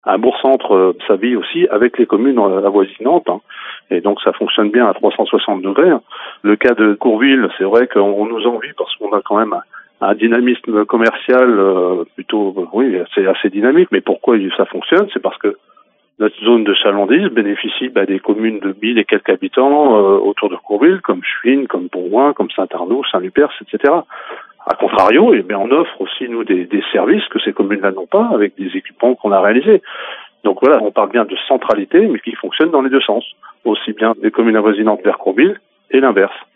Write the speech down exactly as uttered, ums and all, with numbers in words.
un bourg-centre euh, sa vie aussi avec les communes euh, avoisinantes. Hein. Et donc ça fonctionne bien à trois cent soixante degrés. Hein. Le cas de Courville, c'est vrai qu'on nous envie parce qu'on a quand même un, un dynamisme commercial euh, plutôt, oui, assez, assez dynamique. Mais pourquoi ça fonctionne? C'est parce que notre zone de chalandise bénéficie bah, des communes de mille et quelques habitants euh, autour de Courville, comme Chuines, comme Bourgoin, comme Saint-Arnaud, Saint-Lupers, et cetera. A contrario, eh bien, on offre aussi, nous, des, des services que ces communes-là n'ont pas, avec des équipements qu'on a réalisés. Donc voilà, on parle bien de centralité, mais qui fonctionne dans les deux sens, aussi bien des communes avoisinantes vers Courville et l'inverse.